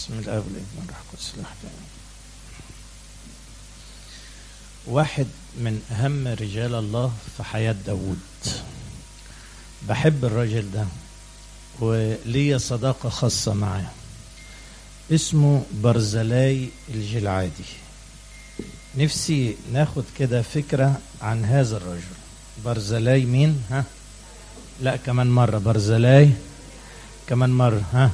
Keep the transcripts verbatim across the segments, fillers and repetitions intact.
بسم الله والابن والروح القدس الواحد. واحد من أهم رجال الله في حياة داود، بحب الراجل ده وليا صداقة خاصة معاه، اسمه برزلاي الجلعادي. نفسي ناخد كده فكرة عن هذا الرجل. برزلاي مين؟ ها؟ لا كمان مرة، برزلاي كمان مرة، ها؟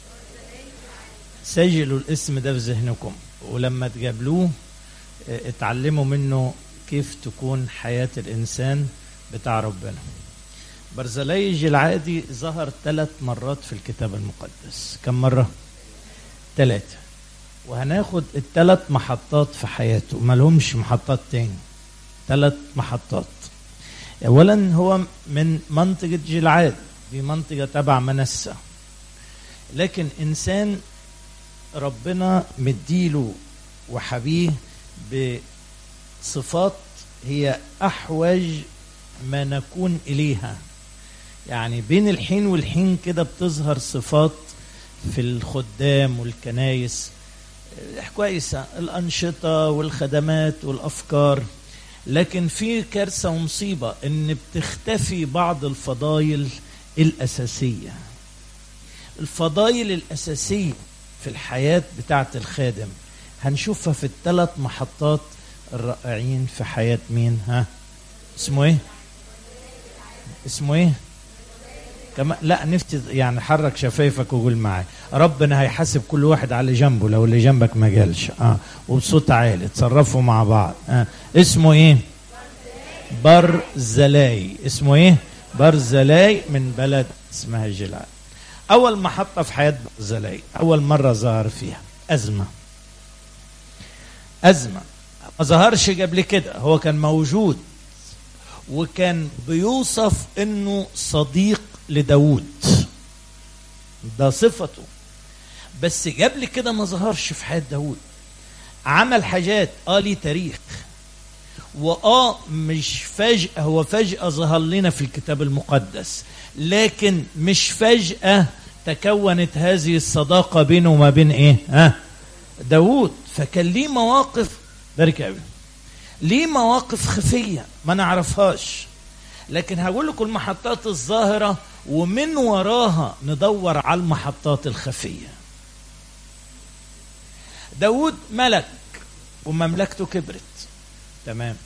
سجلوا الاسم ده في ذهنكم، ولما تقابلوه اتعلموا منه كيف تكون حياة الإنسان بتاع ربنا. برزلاي الجلعادي ظهر ثلاث مرات في الكتاب المقدس. كم مرة؟ ثلاثة. وهناخد الثلاث محطات في حياته، ما لهمش محطات تاني، ثلاث محطات. أولا هو من منطقة جلعاد، دي منطقة تبع منسى، لكن إنسان ربنا مديله وحبيه بصفات هي أحوج ما نكون إليها. يعني بين الحين والحين كده بتظهر صفات في الخدام والكنايس كويسة، الأنشطة والخدمات والأفكار، لكن في كارثة ومصيبة إن بتختفي بعض الفضائل الأساسية. الفضائل الأساسية في الحياة بتاعة الخادم هنشوفها في الثلاث محطات الرائعين في حياة مين؟ ها؟ اسمه ايه؟ اسمه ايه؟ كما لا نفتي يعني حرك شفايفك وقول معايا. ربنا هيحاسب كل واحد على جنبه لو اللي جنبك ما جالش. اه وبصوت عالي تصرفوا مع بعض. اه اسمه ايه؟ برزلاي. اسمه ايه؟ برزلاي من بلد اسمها جلعاد. أول محطة في حياة برزلاي، أول مرة ظهر فيها أزمة. أزمة ما ظهرش قبل كده، هو كان موجود وكان بيوصف إنه صديق لداود، ده صفته، بس قبل كده ما ظهرش في حياة داود. عمل حاجات آه ليه تاريخ، وآه مش فجأة، هو فجأة ظهر لنا في الكتاب المقدس، لكن مش فجأة تكونت هذه الصداقة بينه وما بين ايه؟ ها؟ داود. فكان ليه مواقف بركة، ليه مواقف خفية ما نعرفهاش، لكن هقول لكم المحطات الظاهرة ومن وراها ندور على المحطات الخفية. داود ملك ومملكته كبرت، تمام،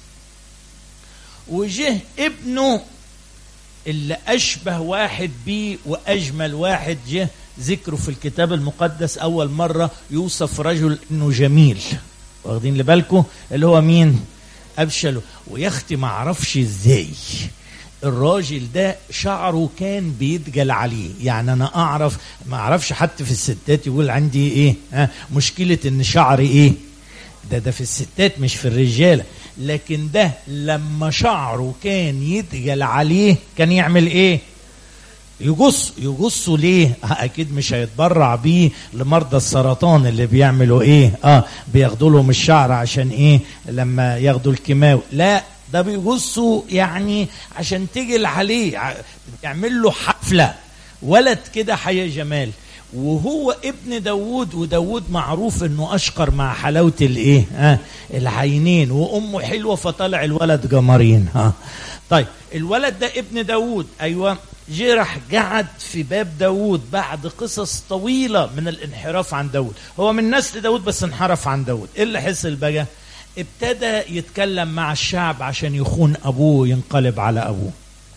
وجه ابنه اللي أشبه واحد بيه وأجمل واحد جه ذكره في الكتاب المقدس أول مرة يوصف رجل إنه جميل، واخدين لبالكم؟ اللي هو مين؟ أبشالوم. ويختي ما عرفش إزاي الراجل ده شعره كان بيتجل عليه. يعني أنا أعرف، ما أعرفش حتى في الستات يقول عندي إيه ها مشكلة إن شعري إيه، ده ده في الستات مش في الرجالة، لكن ده لما شعره كان يتجل عليه كان يعمل ايه؟ يجص. يجصوا ليه؟ اكيد مش هيتبرع بيه لمرضى السرطان اللي بيعملوا ايه؟ اه بياخدوا لهم الشعر عشان ايه؟ لما ياخدوا الكيماوي، لا ده بيجصوا يعني عشان تجل عليه، يعمل له حفلة. ولد كده حيا جمال، وهو ابن داود، وداود معروف انه اشقر مع حلاوة الايه؟ ها العينين، وامه حلوة فطلع الولد جمرين. ها طيب الولد ده ابن داود، ايوه، جرح قعد في باب داود بعد قصص طويلة من الانحراف عن داود. هو من نسل داود بس انحرف عن داود. ايه اللي حصل بقى؟ ابتدى يتكلم مع الشعب عشان يخون ابوه وينقلب على ابوه.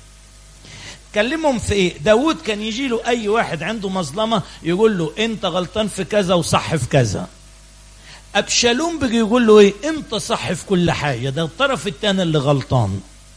كلمهم في ايه؟ داود كان يجي له اي واحد عنده مظلمة يقول له انت غلطان في كذا وصح في كذا. أبشالوم بيجي يقول له ايه؟ انت صح في كل حاجة، ده الطرف الثاني اللي غلطان.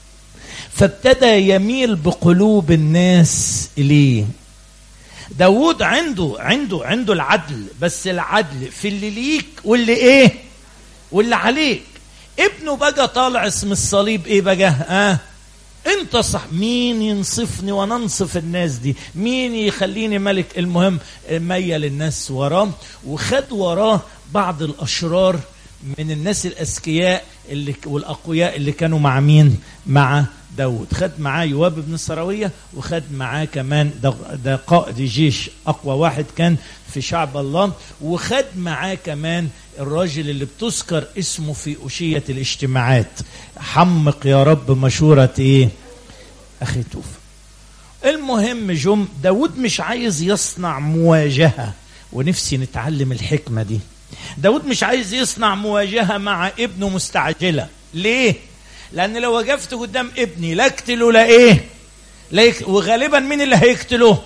فابتدى يميل بقلوب الناس اليه. داود عنده عنده عنده العدل، بس العدل في اللي ليك واللي ايه؟ واللي عليك. ابنه بقى طالع اسم الصليب ايه بقى؟ اه انت صح. مين ينصفني وانا انصف الناس دي؟ مين يخليني ملك؟ المهم ميل الناس وراه، وخد وراه بعض الاشرار من الناس الاذكياء اللي والاقوياء اللي كانوا مع مين؟ مع داود. خد معاه يواب بن السراوية، وخد معاه كمان ده, ده قائد جيش أقوى واحد كان في شعب الله، وخد معاه كمان الراجل اللي بتذكر اسمه في أشية الاجتماعات، حمق يا رب مشورة ايه أخيتوفل. المهم جم داود مش عايز يصنع مواجهة، ونفسي نتعلم الحكمة دي. داود مش عايز يصنع مواجهة مع ابنه مستعجلة. ليه؟ لأن لو وقفت قدام ابني لا اقتله لا ايه لا يك... وغالبا مين اللي هيقتله؟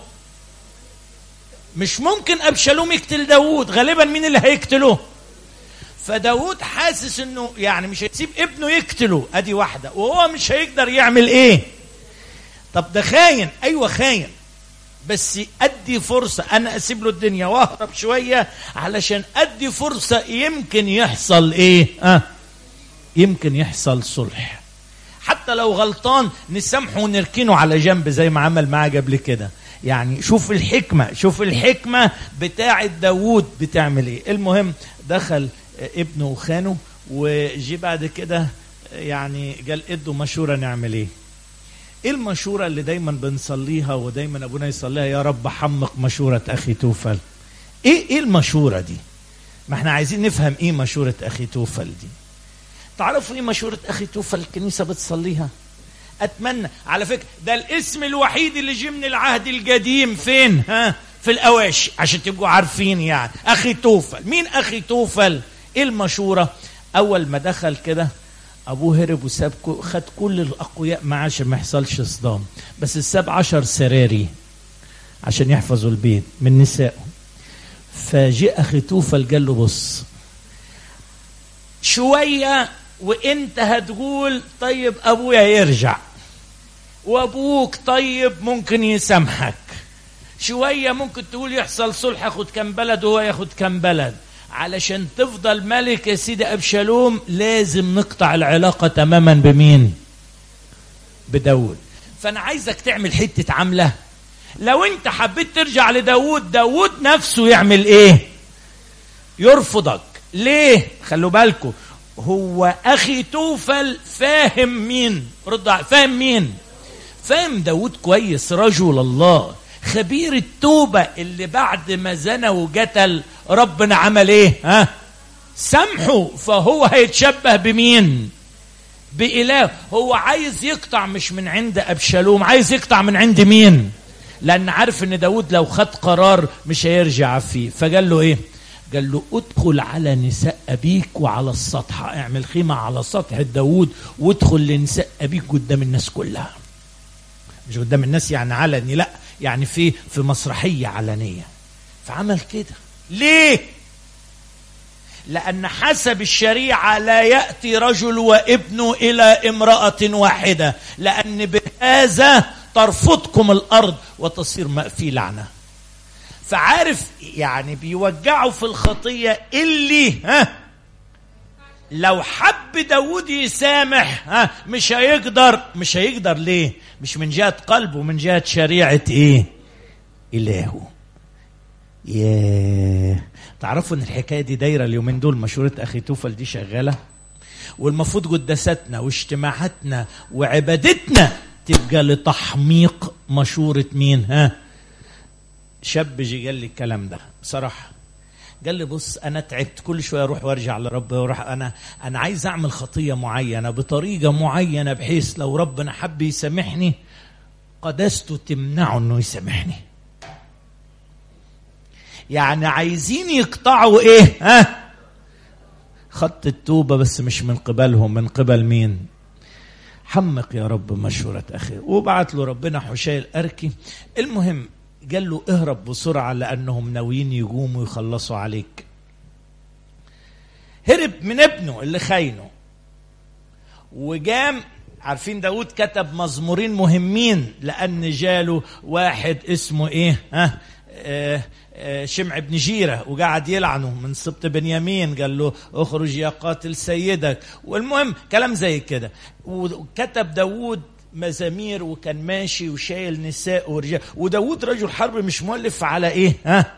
مش ممكن أبشالوم يقتل داود، غالبا مين اللي هيقتله؟ فداود حاسس انه يعني مش هيسيب ابنه يقتله، ادي واحدة، وهو مش هيقدر يعمل ايه. طب ده خاين، ايوه خاين، بس ادي فرصة، انا اسيب له الدنيا واهرب شوية علشان ادي فرصة، يمكن يحصل ايه اه يمكن يحصل صلح، حتى لو غلطان نسامحه ونركنه على جنب زي ما عمل معاه قبل كده. يعني شوف الحكمة، شوف الحكمة بتاعة داود بتعمل ايه. المهم دخل ابنه وخانه، وجي بعد كده يعني قال ادوا مشورة نعمل ايه. ايه المشورة اللي دايما بنصليها ودايما ابونا يصليها؟ يا رب حمق مشورة أخيتوفل. ايه ايه المشورة دي؟ ما احنا عايزين نفهم ايه مشورة أخيتوفل دي. تعرفوا ايه مشورة أخيتوفل الكنيسة بتصليها؟ اتمنى على فكرة ده الاسم الوحيد اللي جه من العهد القديم فين ها في الأواشي، عشان تبقوا عارفين يعني أخيتوفل. مين أخيتوفل؟ ايه المشورة؟ اول ما دخل كده ابوه هرب وساب، خد كل الاقوياء معاه عشان ما يحصلش صدام، بس ساب عشر سراري عشان يحفظوا البيت من نسائه. فجاء أخيتوفل قال له بص شوية وانت هتقول طيب ابويا يرجع، وابوك طيب ممكن يسامحك شوية، ممكن تقول يحصل صلح، ياخد كم بلد وهو ياخد كم بلد، علشان تفضل ملك يا سيدي أبشالوم لازم نقطع العلاقة تماما بمين؟ بداود. فأنا عايزك تعمل حتة عملة، لو انت حبيت ترجع لداود، داود نفسه يعمل ايه؟ يرفضك. ليه؟ خلوا بالكم، هو أخيتوفل فاهم مين؟ رد، فاهم مين؟ فاهم داود كويس، رجل الله خبير التوبة، اللي بعد ما زنى وقتل ربنا عمل ايه ها سامحه. فهو هيتشبه بمين؟ بإله. هو عايز يقطع مش من عند أبشالوم، عايز يقطع من عند مين؟ لأن عارف ان داود لو خد قرار مش هيرجع فيه. فقال له ايه؟ قال له ادخل على نساء أبيك وعلى السطح، اعمل خيمة على سطح داود وادخل لنساء أبيك قدام الناس كلها، مش قدام الناس يعني علني، لا يعني في في مسرحية علنية. فعمل كده ليه؟ لأن حسب الشريعة لا يأتي رجل وابنه إلى امرأة واحدة، لأن بهذا ترفضكم الأرض وتصير في لعنة. فعارف يعني بيوجعوا في الخطية اللي ها لو حب داود يسامح ها مش هيقدر. مش هيقدر ليه؟ مش من جهة قلبه، من جهة شريعة ايه؟ إلهه. ياه، تعرفوا ان الحكاية دي دايرة اليومين دول، مشورة أخيتوفل دي شغالة، والمفروض قداساتنا واجتماعاتنا وعبادتنا تبقى لتحميق مشورة مين ها؟ شاب جي قال لي الكلام ده بصراحة، قال لي بص انا تعبت، كل شويه اروح وارجع لرب واروح، انا انا عايز اعمل خطيه معينه بطريقه معينه بحيث لو ربنا حب يسامحني قداسته تمنعه انه يسامحني. يعني عايزين يقطعوا ايه ها خط التوبه، بس مش من قبلهم، من قبل مين؟ حمق يا رب مشورة اخي. وبعت له ربنا حشي الأركي. المهم قال له اهرب بسرعة لأنهم ناويين يقوموا يخلصوا عليك. هرب من ابنه اللي خاينه وجام. عارفين داود كتب مزمورين مهمين، لأن جاله واحد اسمه ايه ها آه آه شمع بن جيرة وقعد يلعنه من سبط بنيامين، قال له اخرج يا قاتل سيدك، والمهم كلام زي كده. وكتب داود مزامير وكان ماشي وشايل نساء ورجال، وداود رجل حرب مش مؤلف على ايه ها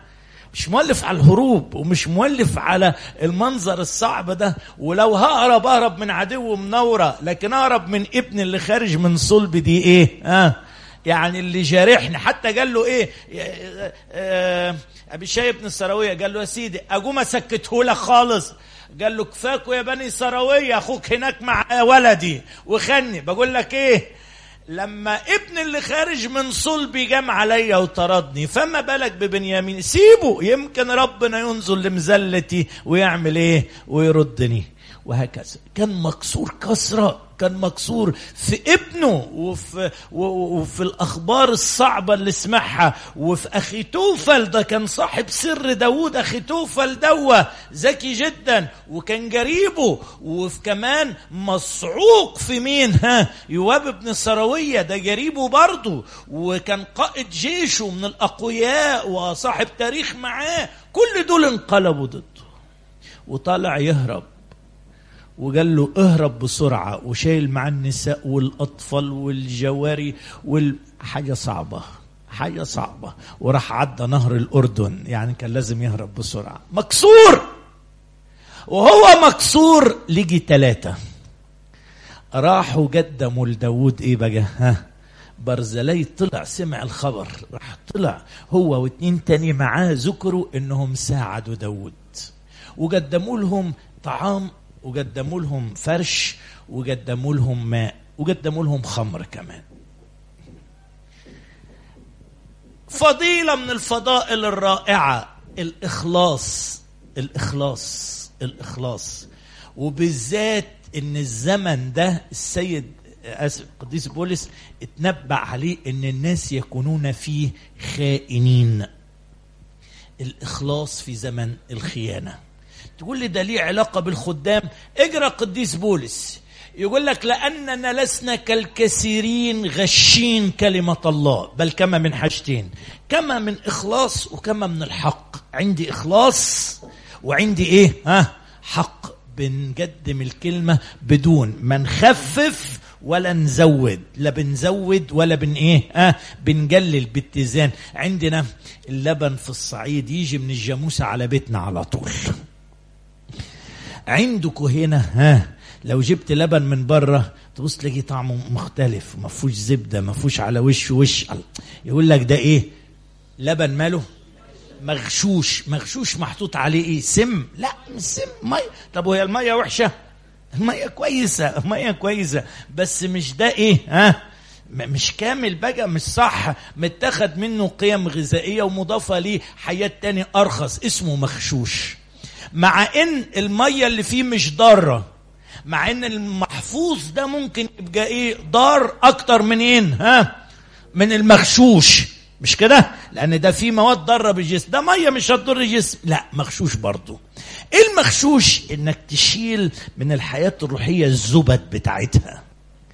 مش مؤلف على الهروب، ومش مؤلف على المنظر الصعب ده. ولو ههرب اهرب من عدو منورة، لكن اهرب من ابن اللي خارج من صلب دي ايه؟ اه يعني اللي جارحني. حتى قال له ايه آه ابي شاي بن السراوية، قال له يا سيدي اقوم اسكته لك خالص؟ قال له كفاكوا يا بني سراوية، اخوك هناك مع ولدي وخني. بقول لك ايه، لما ابن اللي خارج من صلبي جام عليا وطردني، فما بالك ببنيامين؟ سيبه، يمكن ربنا ينزل لمزلتي ويعمل ايه ويردني. وهكذا كان مكسور كسرة، كان مكسور في ابنه وفي, وفي الأخبار الصعبة اللي سمعها. وفي أخي توفل، ده كان صاحب سر داود. أخي توفل دوا ذكي جدا وكان قريبه. وفي كمان مصعوق في مين؟ ها يواب بن السراوية، ده قريبه برضه، وكان قائد جيشه من الأقوياء وصاحب تاريخ معاه. كل دول انقلبوا ضده وطالع يهرب. وقال له اهرب بسرعة، وشايل مع النساء والأطفال والجواري والحاجة صعبة، حاجة صعبة. وراح عدى نهر الأردن، يعني كان لازم يهرب بسرعة. مكسور، وهو مكسور لجي ثلاثة راحوا قدموا لداود ايه بقى؟ ها برزلي طلع سمع الخبر، راح طلع هو واتنين تاني معاه، ذكروا انهم ساعدوا داود وقدموا لهم طعام وقدموا لهم فرش وقدموا لهم ماء وقدموا لهم خمر كمان. فضيلة من الفضائل الرائعة، الإخلاص الإخلاص الإخلاص. وبالذات إن الزمن ده السيد القديس بولس اتنبأ عليه إن الناس يكونون فيه خائنين. الإخلاص في زمن الخيانة. تقول لي ده ليه علاقة بالخدام؟ اقرأ قديس بولس يقول لك لأننا لسنا كالكثيرين غشين كلمة الله، بل كما من حاجتين، كما من إخلاص وكما من الحق. عندي إخلاص وعندي إيه؟ ها حق. بنقدم الكلمة بدون ما نخفف ولا نزود، لا بنزود ولا بن ايه اه بنقلل، باتزان. عندنا اللبن في الصعيد يجي من الجاموسة على بيتنا على طول. عندكم هنا ها لو جبت لبن من بره تبص تلاقي طعمه مختلف، ما فيهوش زبده، ما فيهوش على وش وش. يقول لك ده ايه؟ لبن ماله مغشوش. مغشوش محطوط عليه ايه؟ سم؟ لا مش سم، ميه. طب وهي الميه وحشه؟ الميه كويسه، الميه كويسه، بس مش ده ايه ها مش كامل بقى، مش صح، متاخد منه قيم غذائيه ومضافه ليه حياه تاني ارخص اسمه مغشوش. مع ان الميه اللي فيه مش ضاره، مع ان المحفوظ ده ممكن يبقى ايه ضار اكتر من ايه ها من المغشوش، مش كده؟ لان ده فيه مواد ضاره بالجسم، ده ميه مش هتضر الجسم، لا مغشوش برضو. ايه المغشوش؟ انك تشيل من الحياه الروحيه الزبد بتاعتها،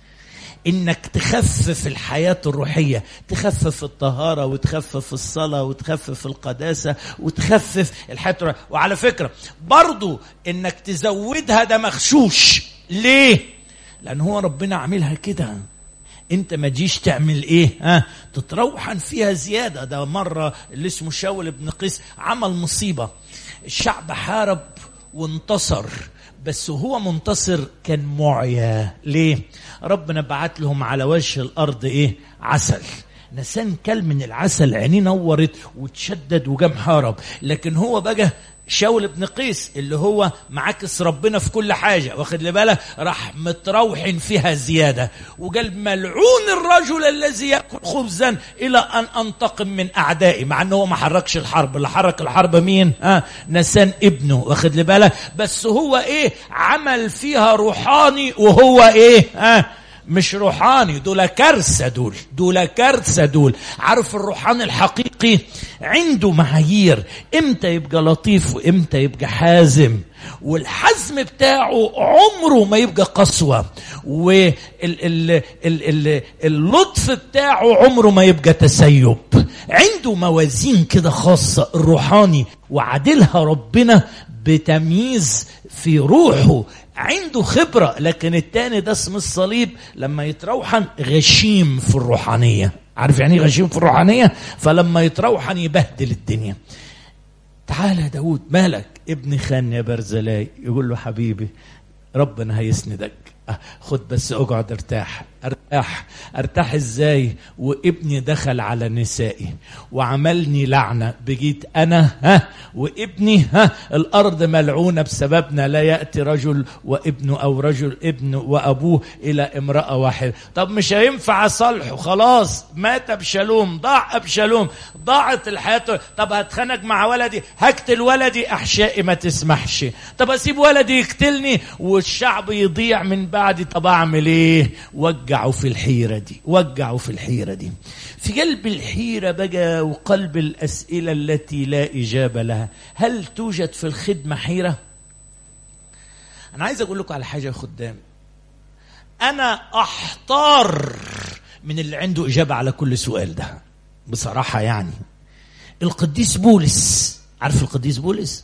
انك تخفف الحياة الروحية، تخفف الطهارة وتخفف الصلاة وتخفف القداسة وتخفف الحياة الروحية. وعلى فكرة برضو انك تزودها ده مغشوش. ليه؟ لان هو ربنا عاملها كده، انت ما تجيش تعمل ايه ها تتروحن فيها زيادة. ده مرة اللي اسمه شاول بن قيس عمل مصيبة، الشعب حارب وانتصر، بس هو منتصر كان معيا. ليه؟ ربنا بعت لهم على وجه الأرض إيه؟ عسل. نسان كل من العسل، عينيه نورت وتشدد وجام حارب. لكن هو بقى شاول بن قيس اللي هو معاكس ربنا في كل حاجة، واخد لي بالك، راح متروحن فيها زيادة وقال ملعون الرجل الذي يأكل خبزا إلى أن أنتقم من أعدائي. مع أنه ما حركش الحرب، اللي حرك الحرب مين؟ آه نسان ابنه، واخد لي بالك، بس هو إيه عمل فيها روحاني وهو إيه آه مش روحاني. دول كارثة، دول دول كارثة دول. عارف الروحاني الحقيقي عنده معايير، امتى يبقى لطيف وامتى يبقى حازم، والحزم بتاعه عمره ما يبقى قسوة، واللطف بتاعه عمره ما يبقى تسيب. عنده موازين كده خاصة الروحاني، وعدلها ربنا بتمييز في روحه، عنده خبرة. لكن التاني ده اسم الصليب لما يتروحن غشيم في الروحانية. عارف يعني غشيم في الروحانية؟ فلما يتروحن يبهدل الدنيا. تعالى يا داود مالك؟ ابني خان يا برزلاي. يقول له حبيبي ربنا هيسندك، خد بس اقعد ارتاح. ارتاح ارتاح ازاي وابني دخل على نسائي وعملني لعنة، بجيت انا ها وابني ها الارض ملعونة بسببنا، لا يأتي رجل وابنه او رجل ابن وابوه الى امرأة واحدة. طب مش هينفع اصالحه، خلاص مات ابشالوم، ضاع ابشالوم، ضاعت الحياة. طب هتخانق مع ولدي، هقتل ولدي، احشائي ما تسمحش. طب اسيب ولدي يقتلني والشعب يضيع من بعدي، طب اعمل ايه؟ وجعوا في الحيرة دي، وجعوا في الحيرة دي. في قلب الحيرة بقى وقلب الأسئلة التي لا إجابة لها. هل توجد في الخدمة حيرة؟ أنا عايز أقول لكم على حاجة يا خدام، أنا أحتار من اللي عنده إجابة على كل سؤال ده بصراحة. يعني القديس بولس، عارف القديس بولس؟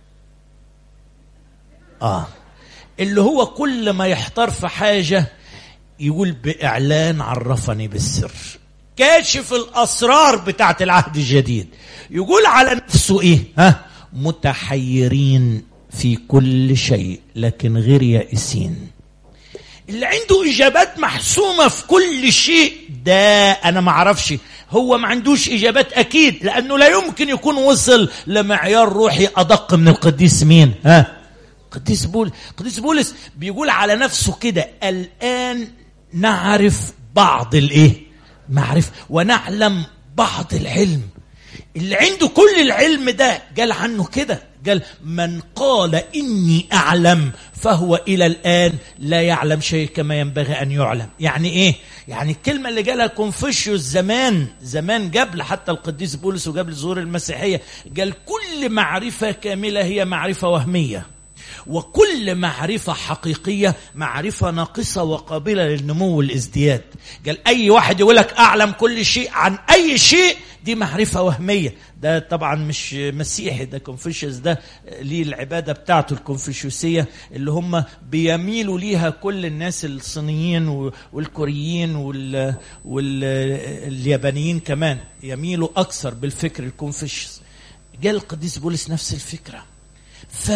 آه اللي هو كل ما يحتار في حاجة يقول بإعلان عرفني بالسر، كاشف الأسرار بتاعت العهد الجديد. يقول على نفسه إيه؟ ها؟ متحيرين في كل شيء لكن غير يائسين. اللي عنده إجابات محسومة في كل شيء ده أنا ما أعرفش، هو ما عندوش إجابات أكيد، لأنه لا يمكن يكون وصل لمعيار روحي أدق من القديس مين؟ ها؟ قديس بولس. قديس بولس بيقول على نفسه كده: الآن نعرف بعض الايه؟ معرفة، ونعلم بعض العلم. اللي عنده كل العلم ده قال عنه كده، قال من قال إني أعلم فهو إلى الآن لا يعلم شيء كما ينبغي أن يعلم. يعني إيه؟ يعني الكلمة اللي قالها كونفوشيوس زمان زمان قبل حتى القديس بولس وقبل ظهور المسيحية، قال كل معرفة كاملة هي معرفة وهمية، وكل معرفة حقيقية معرفة ناقصة وقابلة للنمو والازدياد. قال أي واحد يقولك أعلم كل شيء عن أي شيء، دي معرفة وهمية. ده طبعا مش مسيحي، ده كونفوشيوس، ده ليه العبادة بتاعته الكونفوشيوسية اللي هم بيميلوا ليها كل الناس الصينيين والكوريين واليابانيين كمان يميلوا أكثر بالفكر الكونفوشيوس. قال القديس بولس نفس الفكرة. ف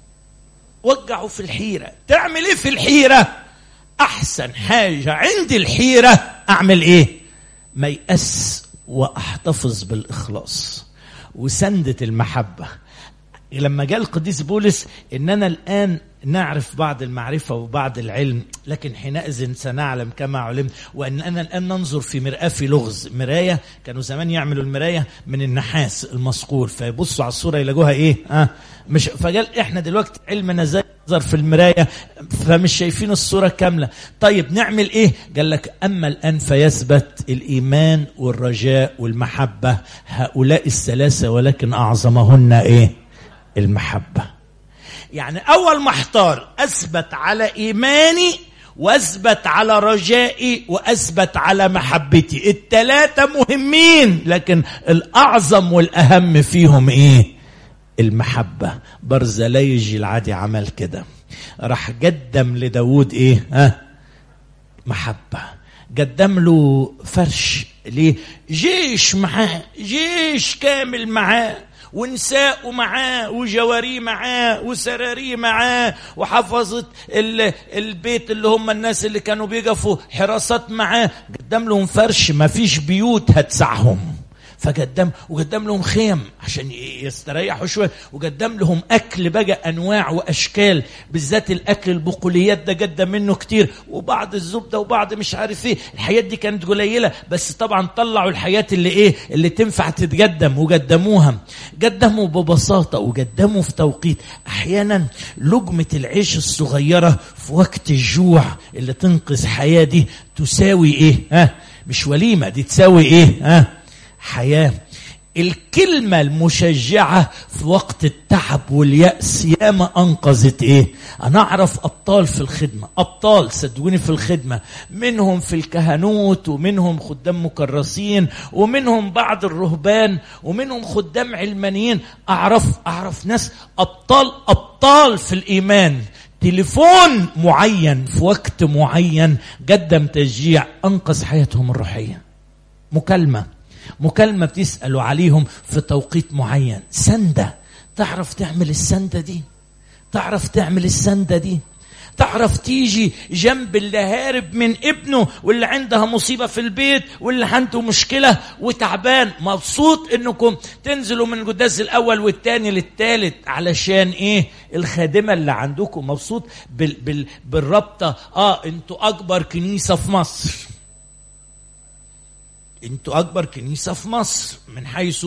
وقعوا في الحيرة. تعمل ايه في الحيرة؟ احسن حاجة عند الحيرة اعمل ايه؟ ما يأس واحتفظ بالاخلاص وسندة المحبة. لما جاء القديس بولس اننا الان نعرف بعض المعرفة وبعض العلم، لكن حينئذ سنعلم كما علمت، وأننا الآن ننظر في مرآة في لغز. مراية كانوا زمان يعملوا المراية من النحاس المصقول، فيبصوا على الصورة يلاقوها إيه؟ آه مش فقال إحنا دلوقتي علمنا زي نظر في المراية فمش شايفين الصورة كاملة. طيب نعمل إيه؟ قال لك أما الآن فيثبت الإيمان والرجاء والمحبة، هؤلاء الثلاثة ولكن أعظمهن إيه؟ المحبة. يعني أول ما احتار أثبت على إيماني وأثبت على رجائي وأثبت على محبتي. الثلاثة مهمين، لكن الأعظم والأهم فيهم إيه؟ المحبة. برزلاي العادي عمل كده، راح قدم لداود إيه؟ ها؟ محبة. قدم له فرش ليه؟ جيش معاه، جيش كامل معاه، ونساء معاه وجواري معاه وسراري معاه، وحفظت البيت اللي هم الناس اللي كانوا بيقفوا حراسات معاه. قدم لهم فرش، ما فيش بيوت هتسعهم، فقدم وقدم لهم خيم عشان يستريحوا شويه، وقدم لهم اكل بقى انواع واشكال، بالذات الاكل البقوليات ده قدم منه كتير، وبعض الزبده وبعض مش عارف ايه. الحياه دي كانت قليله، بس طبعا طلعوا الحياه اللي ايه اللي تنفع تتقدم وقدموها. قدموا ببساطه وقدموا في توقيت. احيانا لقمه العيش الصغيره في وقت الجوع اللي تنقذ حياه دي تساوي ايه؟ ها مش وليمه، دي تساوي ايه؟ ها حياة. الكلمة المشجعة في وقت التعب واليأس ياما أنقذت إيه؟ أنا أعرف أبطال في الخدمة، أبطال صدقوني في الخدمة، منهم في الكهنوت، ومنهم خدام مكرسين، ومنهم بعض الرهبان، ومنهم خدام علمانيين. أعرف أعرف ناس أبطال أبطال في الإيمان. تليفون معين في وقت معين قدم تشجيع أنقذ حياتهم الروحية. مكالمة مكالمة بتسألوا عليهم في توقيت معين، سندة تعرف تعمل السندة دي؟ تعرف تعمل السندة دي؟ تعرف تيجي جنب اللي هارب من ابنه واللي عندها مصيبة في البيت واللي عنده مشكلة وتعبان، مبسوط انكم تنزلوا من القداس الاول والتاني للتالت علشان ايه؟ الخادمة اللي عندكم. مبسوط بال بال بالربطة. اه انتوا اكبر كنيسة في مصر، انتوا اكبر كنيسة في مصر من حيث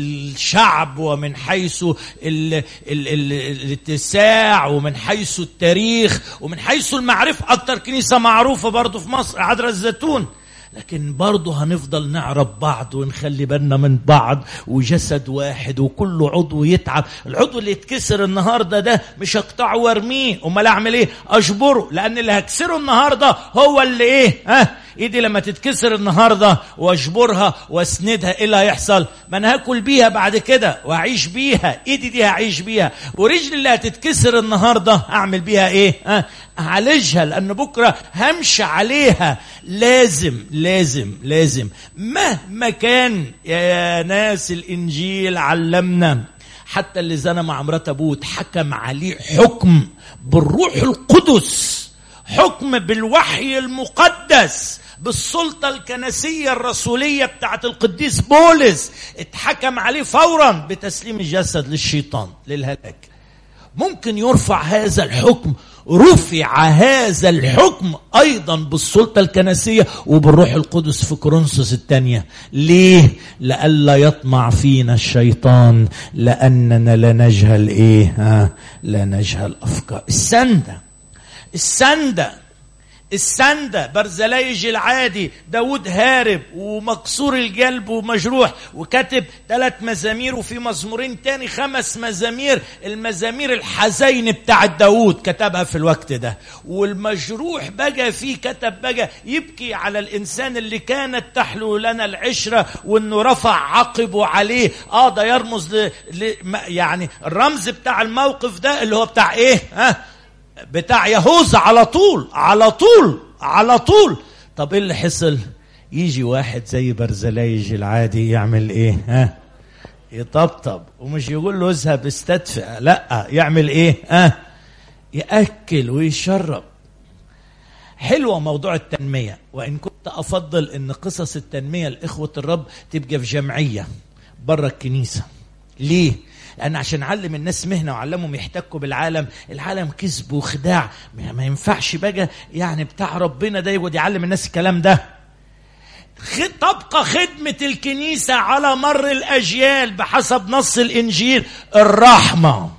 الشعب ومن حيث ال ال ال الاتساع ومن حيث التاريخ ومن حيث المعرفة. اكتر كنيسة معروفة برضو في مصر عذراء الزيتون، لكن برضو هنفضل نعرف بعض ونخلي بالنا من بعض، وجسد واحد وكل عضو يتعب. العضو اللي يتكسر النهاردة ده مش هقطعه وارميه، امال اعمل ايه؟ اشبره، لان اللي هكسره النهاردة هو اللي ايه؟ ها ايدي لما تتكسر النهاردة واجبرها واسندها ايه اللي هيحصل؟ ما انا هاكل بيها بعد كده وهعيش بيها، ايدي دي هعيش بيها، ورجلي اللي هتتكسر النهاردة اعمل بيها ايه؟ ها اعالجها، لان بكرة همشي عليها. لازم لازم لازم مهما كان يا ناس الانجيل علمنا، حتى اللي زنى مع مرات ابوه اتحكم عليه حكم بالروح القدس، حكم بالوحي المقدس، بالسلطة الكنسية الرسولية بتاعت القديس بولس، اتحكم عليه فورا بتسليم الجسد للشيطان للهلاك. ممكن يرفع هذا الحكم، رفع هذا الحكم أيضا بالسلطة الكنسية وبالروح القدس في كورنثوس الثانية. ليه؟ لألا يطمع فينا الشيطان، لأننا لا نجهل إيه؟ ها؟ لا نجهل أفكار. السندة السندة السندة برزلايج العادي، داود هارب ومكسور القلب ومجروح، وكاتب ثلاث مزامير وفي مزمورين تاني خمس مزامير، المزامير الحزين بتاع داود كتبها في الوقت ده. والمجروح بقى فيه كتب بقى يبكي على الإنسان اللي كانت تحلو لنا العشرة وإنه رفع عقبه عليه. آه ده يرمز ل... ل... يعني الرمز بتاع الموقف ده اللي هو بتاع إيه؟ ها؟ بتاع يهوذا. على طول على طول على طول. طب ايه اللي حصل؟ يجي واحد زي برزلايج العادي يعمل ايه؟ ها؟ يطبطب، ومش يقول له اذهب استدفئ، لا، يعمل ايه؟ ها؟ يأكل ويشرب. حلوة موضوع التنمية، وإن كنت أفضل إن قصص التنمية الإخوة الرب تبقى في جمعية برا الكنيسة. ليه؟ لأن عشان علم الناس مهنة وعلمهم يحتكوا بالعالم. العالم كذب وخداع، ما ينفعش بقى يعني بتاع ربنا ده يقعد يعلم الناس الكلام ده. تبقى خدمة الكنيسة على مر الأجيال بحسب نص الإنجيل الرحمة.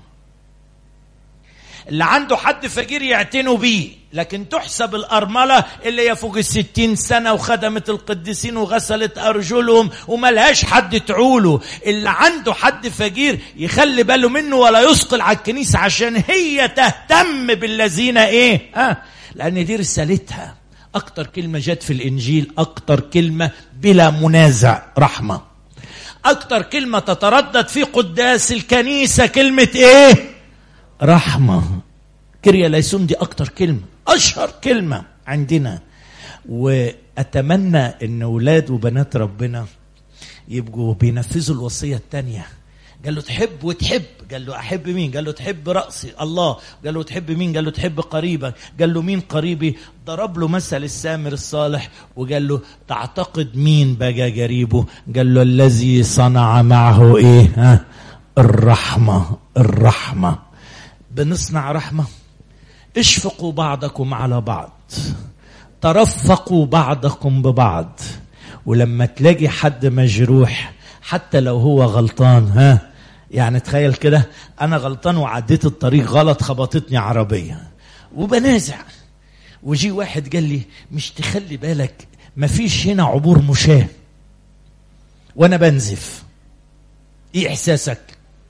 اللي عنده حد فقير يعتنوا بيه، لكن تحسب الأرملة اللي هي فوق الستين سنة وخدمت القديسين وغسلت أرجلهم وملهاش حد تعوله. اللي عنده حد فقير يخلي باله منه ولا يثقل على الكنيسة عشان هي تهتم بالذين ايه؟ ها؟ لأن دي رسالتها. أكتر كلمة جت في الإنجيل، أكتر كلمة بلا منازع رحمة. أكتر كلمة تتردد في قداس الكنيسة كلمة ايه؟ رحمة. كريا ليسون دي أكتر كلمة، أشهر كلمة عندنا. وأتمنى أن أولاد وبنات ربنا يبقوا بينفذوا الوصية التانية. قال له تحب وتحب، قال له أحب مين؟ قال له تحب رأسي الله. قال له تحب مين؟ قال له تحب قريبك. قال له مين قريبي؟ ضرب له مثل السامر الصالح وقال له تعتقد مين بقى قريبه؟ قال له الذي صنع معه إيه؟ ها؟ الرحمة. الرحمة. بنصنع رحمة. اشفقوا بعضكم على بعض، ترفقوا بعضكم ببعض. ولما تلاقي حد مجروح حتى لو هو غلطان، ها يعني تخيل كده انا غلطان وعديت الطريق غلط، خبطتني عربية وبنازع، وجي واحد قال لي مش تخلي بالك مفيش هنا عبور مشاة وانا بنزف، ايه احساسك؟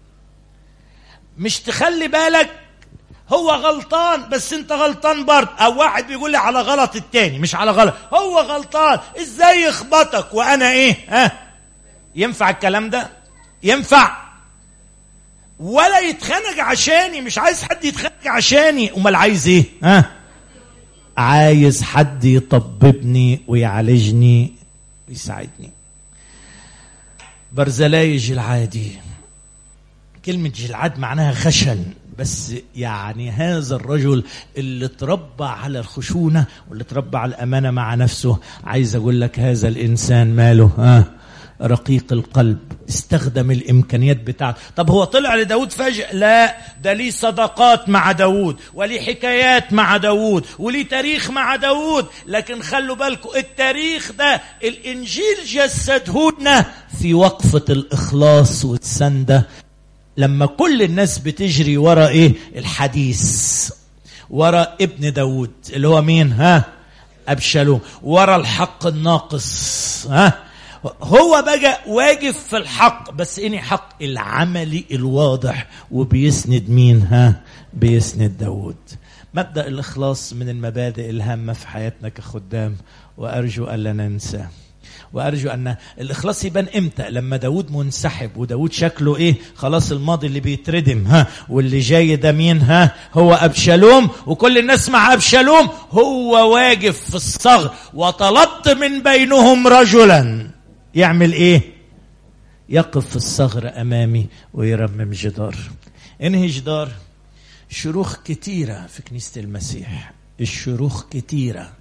مش تخلي بالك هو غلطان بس انت غلطان برضه. او واحد بيقول لي على غلط التاني، مش على غلط، هو غلطان ازاي يخبطك وانا ايه؟ ها ينفع الكلام ده؟ ينفع؟ ولا يتخانق عشاني، مش عايز حد يتخانق عشاني. امال عايز ايه؟ ها عايز حد يطببني ويعالجني ويساعدني. برزلايج العادي كلمة جلعاد معناها خشن، بس يعني هذا الرجل اللي تربى على الخشونة واللي تربى على الأمانة مع نفسه، عايز أقول لك هذا الإنسان ماله ها رقيق القلب، استخدم الإمكانيات بتاعته. طب هو طلع لداود فجأة؟ لا، ده ليه صداقات مع داود، وليه حكايات مع داود، وليه تاريخ مع داود. لكن خلوا بالكم التاريخ ده الإنجيل جسدهولنا في وقفة الإخلاص والسندة، لما كل الناس بتجري ورا إيه؟ الحديث، ورا ابن داود اللي هو مين؟ ها أبشالوم، ورا الحق الناقص. ها هو بقى واقف في الحق، بس إني حق العملي الواضح، وبيسند مين؟ ها بيسند داود. مبدأ الإخلاص من المبادئ الهامة في حياتنا كخدام، وأرجو ألا ننسى. وأرجو أن الإخلاص يبان إمتى؟ لما داود منسحب، وداود شكله إيه؟ خلاص الماضي اللي بيتردم، ها واللي جاي ده مين؟ ها هو أبشالوم، وكل الناس مع أبشالوم، هو واقف في الصغر. وطلبت من بينهم رجلا يعمل إيه؟ يقف في الصغر أمامي ويرمم جدار. إنهي جدار؟ شروخ كتيرة في كنيسة المسيح، الشروخ كتيرة،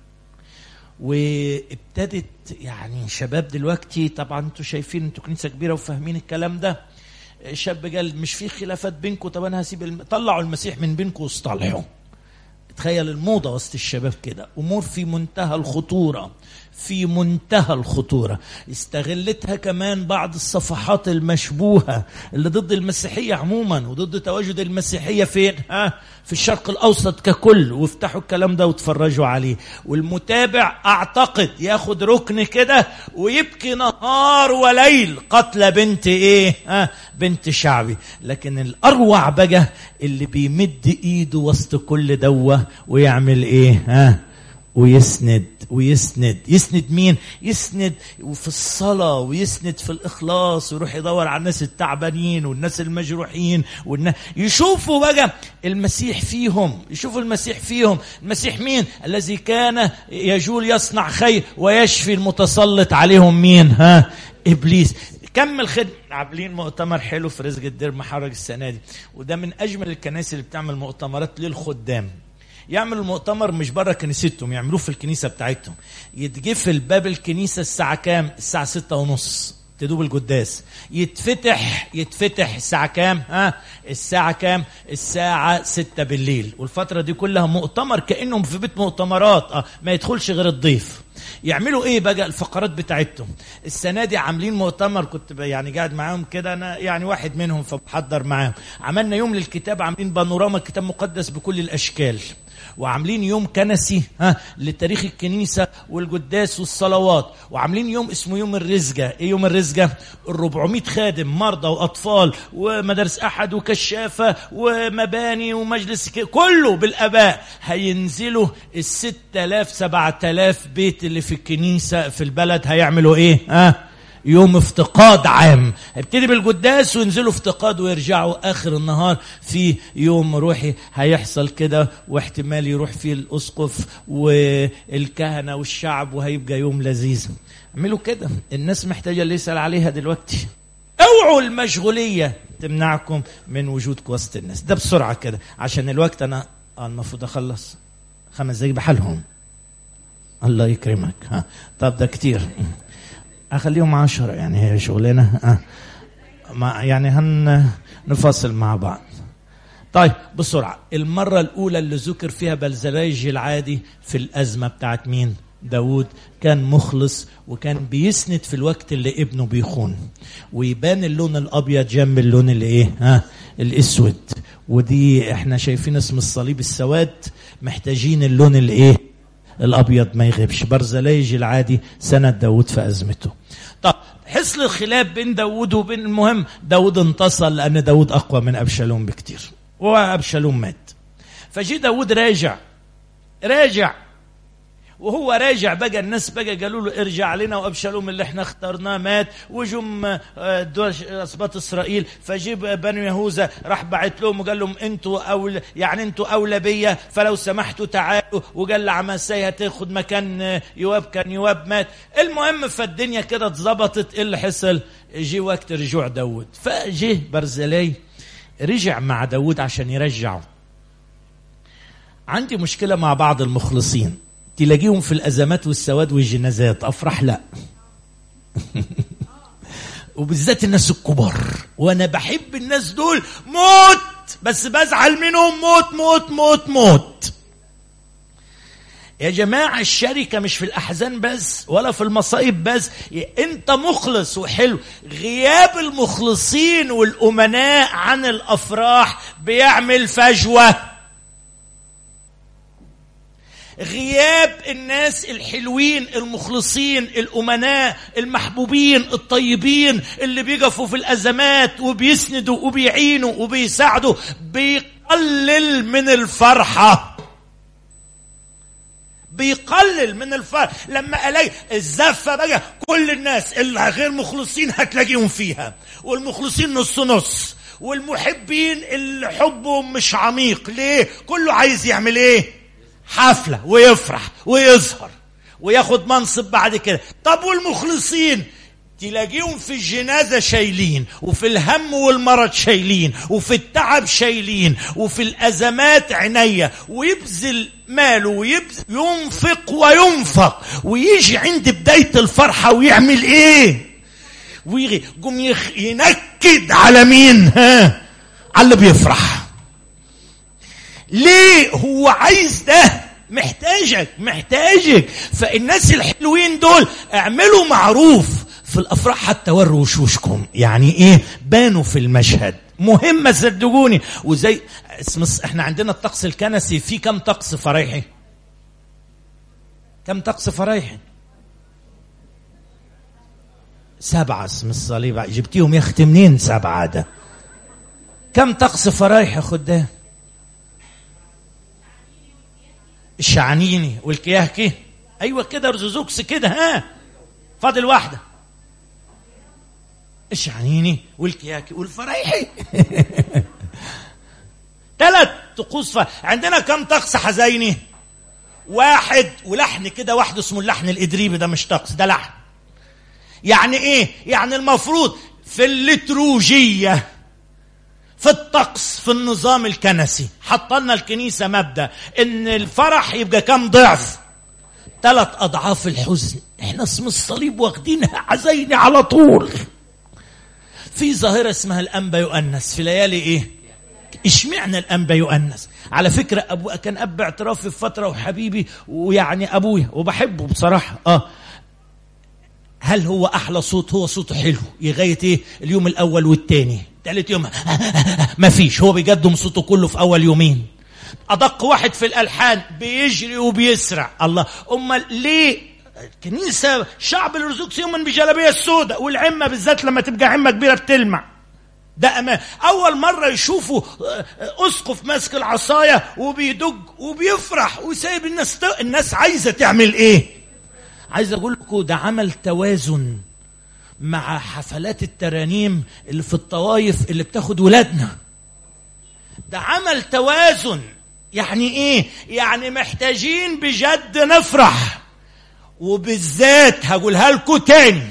وابتدت يعني شباب دلوقتي، طبعا انتوا شايفين انتوا كنيسة كبيرة وفاهمين الكلام ده. شاب قال مش في خلافات بينكم، طب انا هسيب الم... طلعوا المسيح من بينكم واصطلحوا. تخيل الموضة وسط الشباب كده، امور في منتهى الخطورة، في منتهى الخطورة. استغلتها كمان بعض الصفحات المشبوهة اللي ضد المسيحية عموما، وضد تواجد المسيحية فين؟ ها في الشرق الأوسط ككل. وافتحوا الكلام ده وتفرجوا عليه، والمتابع أعتقد ياخد ركن كده ويبكي نهار وليل قتل بنت إيه؟ ها بنت شعبي. لكن الأروع بقى اللي بيمد إيده وسط كل دوة ويعمل إيه؟ ها ويسند ويسند. يسند مين؟ يسند في الصلاة، ويسند في الإخلاص، ويروح يدور على الناس التعبانين والناس المجروحين، والناس يشوفوا بقى المسيح فيهم، يشوفوا المسيح فيهم. المسيح مين؟ الذي كان يجول يصنع خير ويشفي المتسلط عليهم مين؟ ها إبليس. كمل خدمة. عاملين مؤتمر حلو في رزق الدير محرج السنة دي، وده من أجمل الكنائس اللي بتعمل مؤتمرات للخدام. يعملوا المؤتمر مش بره كنيستهم، يعملوه في الكنيسة بتاعتهم. يتقفل باب الكنيسة الساعة كام؟ الساعة ستة ونص تدوب القداس. يتفتح يتفتح الساعة كام؟ ها الساعة كام؟ الساعة ستة بالليل. والفترة دي كلها مؤتمر كأنهم في بيت مؤتمرات، اه ما يدخلش غير الضيف. يعملوا ايه بقى؟ الفقرات بتاعتهم. السنة دي عاملين مؤتمر، كنت يعني قاعد معاهم كده انا، يعني واحد منهم فبحضر معاهم. عملنا يوم للكتاب، عاملين بانوراما كتاب مقدس بكل الاشكال، وعاملين يوم كنسي ها لتاريخ الكنيسة والقداس والصلوات، وعاملين يوم اسمه يوم الرزقة. ايه يوم الرزقة؟ الربعمائة خادم، مرضى وأطفال ومدارس أحد وكشافة ومباني ومجلس كله بالآباء، هينزلوا الست آلاف سبعة آلاف بيت اللي في الكنيسة في البلد. هيعملوا ايه؟ ها يوم افتقاد عام. هيبتدي بالقداس وينزلوا افتقاد ويرجعوا آخر النهار في يوم روحي هيحصل كده، واحتمال يروح فيه الأسقف والكهنة والشعب، وهيبقى يوم لذيذ. اعملوا كده. الناس محتاجة اللي يسأل عليها دلوقتي. اوعوا المشغولية تمنعكم من وجودكم وسط الناس. ده بسرعة كده عشان الوقت. أنا المفروض أخلص خمس دقايق بحالهم. الله يكرمك. ها طب ده كتير، أخليهم عشرة يعني، هي شغلنا أه. ما يعني هنفصل مع بعض. طيب بسرعة. المرة الأولى اللي ذكر فيها بلزلاج العادي في الأزمة بتاعت مين؟ داود. كان مخلص وكان بيسند في الوقت اللي ابنه بيخون، ويبان اللون الأبيض جنب اللون اللي إيه؟ ها الأسود. ودي احنا شايفين اسم الصليب السواد، محتاجين اللون اللي إيه؟ الأبيض ما يغيبش. برزلاج العادي سند داود في أزمته. طب حصل الخلاف بين داود وبين، المهم داود انتصر لأن داود أقوى من أبشالوم بكتير، وأبشالوم مات. فجي داود راجع راجع وهو راجع بقى الناس بقى قالوا له ارجع لنا، وأبشالوم اللي احنا اخترناه مات، وجم أسباط إسرائيل. فجيب بني يهوذا راح بعت لهم وقال لهم انتوا أول يعني انتوا أولى بيا، فلو سمحتوا تعالوا. وقال لعماسي هتاخد مكان يواب، كان يواب مات. المهم فالدنيا كده اتظبطت. ايه اللي حصل؟ جي وقت رجوع داود، فجي برزلاي رجع مع داود عشان يرجعه. عندي مشكلة مع بعض المخلصين، تلاقيهم في الأزمات والسواد والجنازات، أفرح لا وبالذات الناس الكبار، وأنا بحب الناس دول موت، بس بزعل منهم موت موت موت موت. يا جماعة الشركة مش في الأحزان بس ولا في المصائب بس، أنت مخلص وحلو. غياب المخلصين والأمناء عن الأفراح بيعمل فجوة. غياب الناس الحلوين المخلصين الأمناء المحبوبين الطيبين اللي بيقفوا في الأزمات وبيسندوا وبيعينوا وبيساعدوا بيقلل من الفرحة، بيقلل من الفرح. لما ألاقي الزفة بقى كل الناس اللي غير مخلصين هتلاقيهم فيها، والمخلصين نص نص، والمحبين اللي حبهم مش عميق. ليه؟ كله عايز يعمل ايه؟ حفلة ويفرح ويظهر وياخد منصب بعد كده. طب والمخلصين تلاقيهم في الجنازة شايلين، وفي الهم والمرض شايلين، وفي التعب شايلين، وفي الأزمات عناية، ويبذل ماله ويبذل ينفق وينفق، ويجي عند بداية الفرحة ويعمل ايه؟ ويجي قوم يخ... ينكد على مين؟ ها؟ على اللي بيفرح. ليه؟ هو عايز ده، محتاجك محتاجك. فالناس الحلوين دول اعملوا معروف في الافراح، حتى وروا وشوشكم، يعني ايه؟ بانوا في المشهد. مهمة صدقوني. وزي احنا عندنا الطقس الكنسي، في كم طقس فرايحي؟ كم طقس فرايحي؟ سبعة. اسم الصليب جبتيهم يا اختي منين سبعة ده؟ كم طقس فرايحي خدام؟ الشعنيني والكياكي، ايوه كده، رزوزوكس كده. ها فاضل واحده، الشعنيني والكياكي والفرايحي ثلاث طقوس. ف... عندنا كم طقس حزيني؟ واحد. ولحن كده واحد اسمه اللحن الإدريبي، ده مش طقس، ده لحن. يعني ايه؟ يعني المفروض في الليتروجيه، في الطقس، في النظام الكنسي، حطلنا الكنيسة مبدأ ان الفرح يبقى كم ضعف؟ ثلاث اضعاف الحزن. احنا اسم الصليب واخدينها عزيني على طول. في ظاهرة اسمها الأنبا يؤنس في ليالي ايه؟ اشمعنى الأنبا يؤنس؟ على فكرة أبو كان أب اعترافي في فترة وحبيبي ويعني أبويا وبحبه بصراحة. اه هل هو أحلى صوت؟ هو صوته حلو لغاية ايه؟ اليوم الأول والتاني. ثالث يوم ما فيش، هو بيقدم صوته كله في أول يومين. أدق واحد في الألحان بيجري وبيسرع. الله، أمال ليه الكنيسة شعب الأرثوذكس يؤمن بجلابية السوداء والعمة، بالذات لما تبقى عمة كبيرة بتلمع؟ ده أمان. أول مرة يشوفوا أسقف ماسك العصاية وبيدج وبيفرح وسايب الناس. الناس عايزة تعمل إيه؟ عايز أقول لكم ده عمل توازن مع حفلات الترانيم اللي في الطوايف اللي بتاخد ولادنا. ده عمل توازن. يعني ايه؟ يعني محتاجين بجد نفرح. وبالذات هقولها لكم تاني،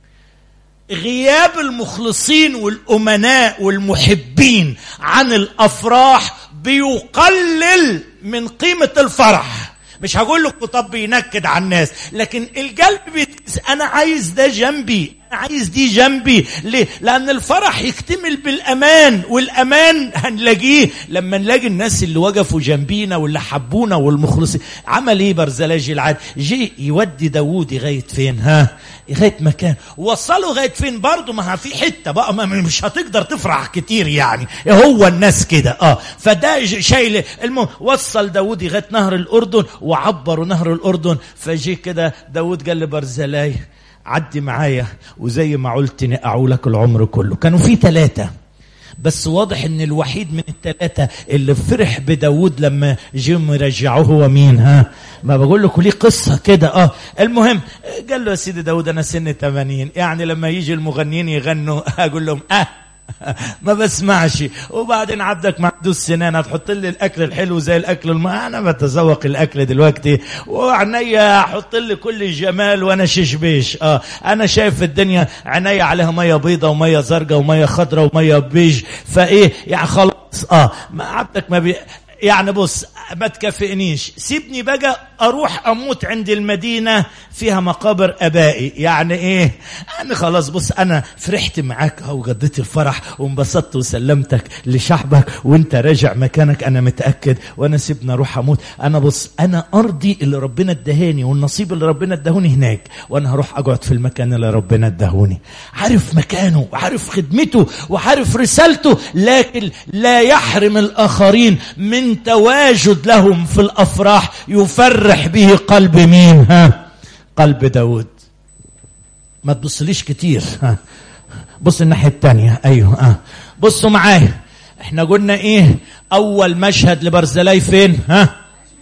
غياب المخلصين والأمناء والمحبين عن الأفراح بيقلل من قيمة الفرح. مش هقول لكم طب بينكد على الناس، لكن القلب بيتكس. انا عايز ده جنبي، انا عايز دي جنبي. ليه؟ لان الفرح يكتمل بالامان، والامان هنلاقيه لما نلاقي الناس اللي وقفوا جنبينا واللي حبونا والمخلصين. عمل ايه برزلاجي العاد؟ جي يودي داوود لغايه فين؟ ها لغايه مكان. وصله لغايه فين؟ برضه ما في حته بقى ما مش هتقدر تفرح كتير، يعني هو الناس كده. اه فده شايل. المهم وصل داوود لغايه نهر الاردن، وعبروا نهر الأردن. فجي كده داود قال لبرزلاي عدي معايا، وزي ما قلت نقعوا لك العمر كله. كانوا في ثلاثة، بس واضح ان الوحيد من الثلاثة اللي فرح بداود لما جم يرجعوه هو مين؟ ها ما بقول لكم ليه قصة كده. اه المهم قال له يا سيدي داود انا سن ثمانين، يعني لما يجي المغنيين يغنوا اقول لهم اه ما بسمعش. وبعدين عبدك معدوس سنان، هتحط لي الاكل الحلو زي الاكل الم... انا بتذوق الاكل دلوقتي، وعينيا حط لي كل الجمال وانا ششبيش. اه انا شايف الدنيا عينيا عليها ميه بيضه وميه زرقاء وميه خضراء وميه بيج، فايه يعني خلاص بص اه ما عبدك ما بي يعني بص ما تكافئنيش، سيبني بقى اروح اموت عند المدينة فيها مقابر ابائي. يعني ايه؟ انا خلاص بص انا فرحت معاك اهو، قضيت الفرح وانبسطت وسلمتك لشعبك وانت راجع مكانك انا متأكد، وانا سيبني اروح اموت. انا بص انا ارضي اللي ربنا ادهاني والنصيب اللي ربنا ادهوني هناك، وانا هروح اقعد في المكان اللي ربنا ادهوني. عارف مكانه وعارف خدمته وعارف رسالته، لكن لا يحرم الاخرين من تواجد لهم في الافراح يفرح به قلب مين؟ ها؟ قلب داود. ما تبصليش كتير، ها بص الناحية التانية. ايوه اه بصوا معايا، احنا قلنا ايه؟ اول مشهد لبرزلاي فين؟ ها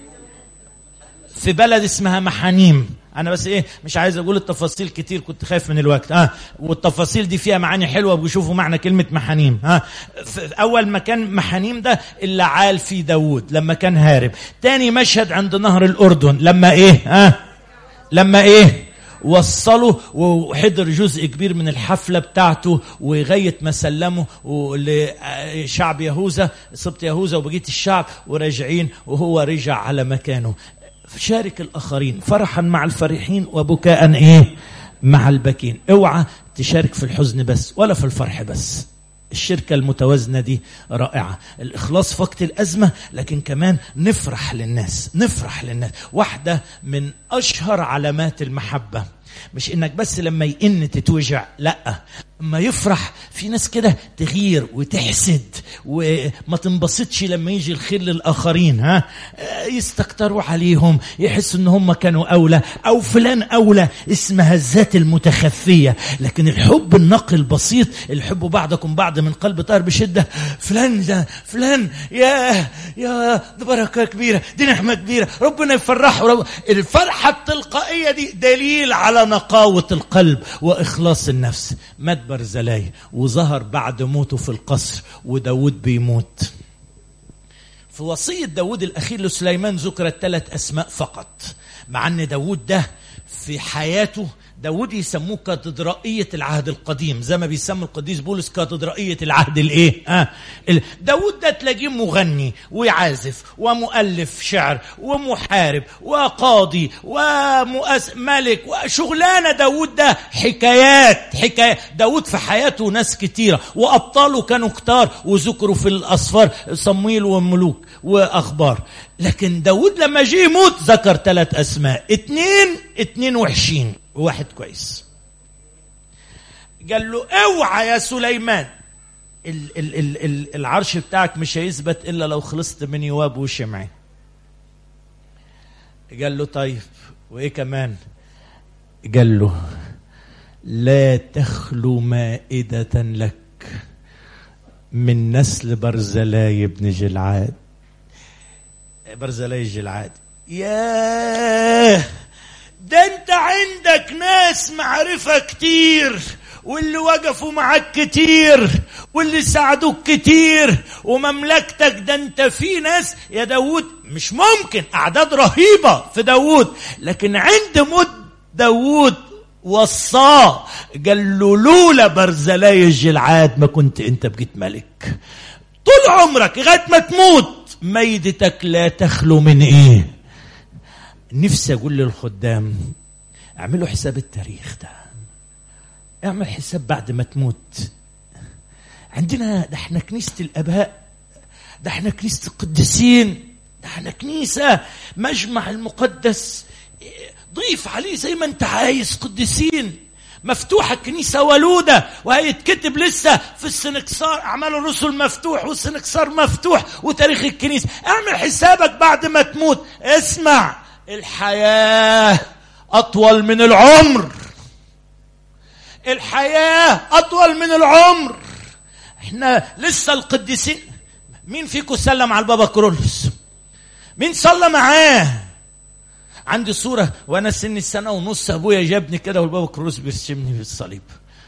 في بلد اسمها محانيم. انا بس ايه مش عايز اقول التفاصيل كتير، كنت خايف من الوقت. ها والتفاصيل دي فيها معاني حلوه، وبيشوفوا معنى كلمه محانيم. ها في اول مكان محانيم ده اللي عال فيه داود لما كان هارب. تاني مشهد عند نهر الاردن لما ايه؟ ها لما ايه وصلوا وحضر جزء كبير من الحفلة بتاعته وغاية ما سلموا لشعب يهوذا، سبط يهوذا وبقية الشعب، وراجعين وهو رجع على مكانه. شارك الآخرين فرحا مع الفرحين وبكاء ايه مع البكين. اوعى تشارك في الحزن بس ولا في الفرح بس. الشركة المتوازنة دي رائعة، الإخلاص في وقت الأزمة، لكن كمان نفرح للناس، نفرح للناس. واحدة من أشهر علامات المحبة مش إنك بس لما يئن تتوجع، لأ، ما يفرح. في ناس كده تغير وتحسد وما تنبسطش لما يجي الخير للآخرين، ها يستكتروا عليهم، يحسوا ان هم كانوا أولى أو فلان أولى. اسمها الذات المتخفية. لكن الحب النقي البسيط، الحب بعضكم بعض من قلب طاهر بشدة. فلان ده فلان يا يا دي بركة كبيرة، دي نعمة كبيرة، ربنا يفرحه. رب... الفرحة التلقائية دي دليل على نقاوة القلب وإخلاص النفس. مات برزلاي وظهر بعد موته في القصر وداود بيموت. في وصية داود الأخير لسليمان ذكرت ثلاث أسماء فقط، مع أن داود ده في حياته داود يسموه كاتدرائية العهد القديم، زي ما بيسموا القديس بولس كاتدرائية العهد الايه؟ آه. داود ده تلاقيه مغني ويعازف ومؤلف شعر ومحارب وقاضي وملك وشغلانة. داود ده حكايات حكايات. داود في حياته ناس كتيرة وأبطاله كانوا كتار وذكروا في الأسفار صمويل وملوك وأخبار. لكن داود لما جه يموت ذكر ثلاث أسماء، اتنين اتنين وحشين وواحد كويس. قال له اوعى يا سليمان، ال ال ال ال العرش بتاعك مش هيثبت إلا لو خلصت من يواب وشمعي. قال له طيب وإيه كمان؟ قال له لا تخلو مائدة لك من نسل برزلاي بن جلعاد. برزلاي جلعاد، ياه ده انت عندك ناس معرفة كتير، واللي وقفوا معك كتير، واللي ساعدوك كتير، ومملكتك ده انت في ناس يا داود مش ممكن، اعداد رهيبة في داود. لكن عند موت داود وصاه قال له لولا برزلاي الجلعاد ما كنت انت بقيت ملك. طول عمرك لغاية ما تموت ميدتك لا تخلو من ايه؟ نفسي اقول للخدام اعملوا حساب التاريخ ده، اعمل حساب بعد ما تموت. عندنا ده احنا كنيسة الاباء، ده احنا كنيسة القديسين، ده احنا كنيسة مجمع المقدس، ضيف عليه زي ما انت عايز قديسين. مفتوحة الكنيسة ولودة، وهيتكتب لسه في السنكسار أعمال الرسل مفتوح والسنكسار مفتوح وتاريخ الكنيسة. اعمل حسابك بعد ما تموت. اسمع، الحياة أطول من العمر، الحياة أطول من العمر. احنا لسه القديسين. مين فيكم سلم على البابا كرولوس؟ مين صلى معاه؟ عندي صورة وانا سني سنة ونص ابويا جابني كده والبابا كرولوس بيرسمني بالصليب.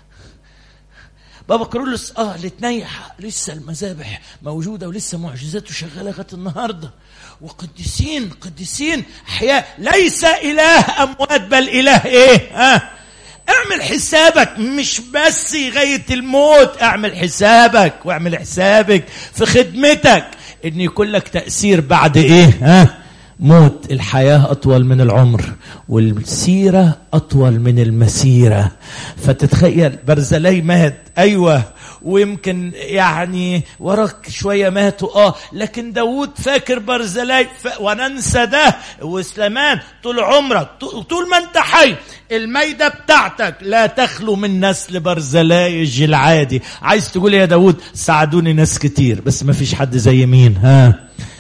بابا كرولوس اه لتنيح، لسه المذابح موجودة ولسه معجزاته شغالة لغاية النهاردة. وقديسين قديسين احياء، ليس اله اموات بل اله ايه؟ ها آه. اعمل حسابك مش بس لغاية الموت، اعمل حسابك واعمل حسابك في خدمتك ان يكون لك تأثير بعد ايه؟ ها؟ موت. الحياة أطول من العمر والسيرة أطول من المسيرة. فتتخيل برزلاي مات، أيوة، ويمكن يعني وراك شوية ماتوا آه لكن داود فاكر برزلاي ف... وننسى ده. وسليمان طول عمرك طول ما انت حي الميدة بتاعتك لا تخلو من نسل برزلاي الجلعادي. عايز تقول يا داود ساعدوني ناس كتير بس ما فيش حد زي مين؟ ها؟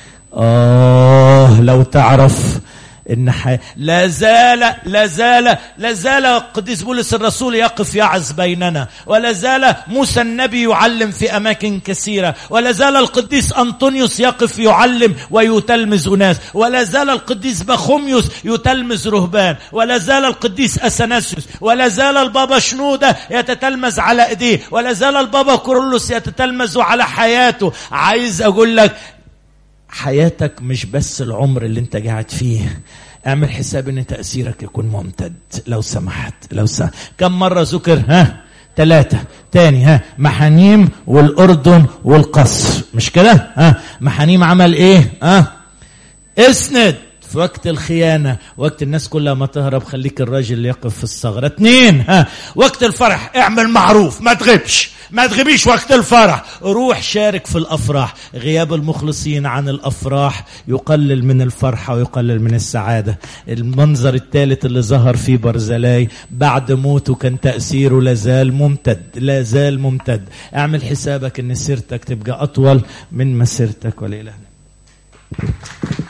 آه لو تعرف إن حي... لا زال لا زال لا زال القديس بولس الرسول يقف يعظ بيننا، ولا زال موسى النبي يعلم في أماكن كثيرة، ولا زال القديس أنطونيوس يقف يعلم ويتلمذ ناس، ولا زال القديس بخوميوس يتلمذ رهبان، ولا زال القديس أثناسيوس، ولا زال البابا شنودة يتتلمذ على إيديه، ولا زال البابا كورولوس يتتلمذ على حياته. عايز أقول لك حياتك مش بس العمر اللي انت قاعد فيه، اعمل حساب ان تأثيرك يكون ممتد. لو سمحت لو سمحت كم مرة ذكر؟ ها؟ ثلاثة. تاني ها؟ محانيم والأردن والقصر، مش كده؟ ها؟ محانيم عمل ايه؟ ها؟ اسند في وقت الخيانة، وقت الناس كلها ما تهرب خليك الراجل اللي يقف في الثغرة. اتنين ها؟ وقت الفرح اعمل معروف، ما تغيبش ما تغيبيش وقت الفرح، روح شارك في الأفراح. غياب المخلصين عن الأفراح يقلل من الفرحة ويقلل من السعادة. المنظر الثالث اللي ظهر فيه برزلاي بعد موته كان تأثيره لازال ممتد، لازال ممتد. اعمل حسابك ان سيرتك تبقى أطول من مسيرتك. ولإلهنا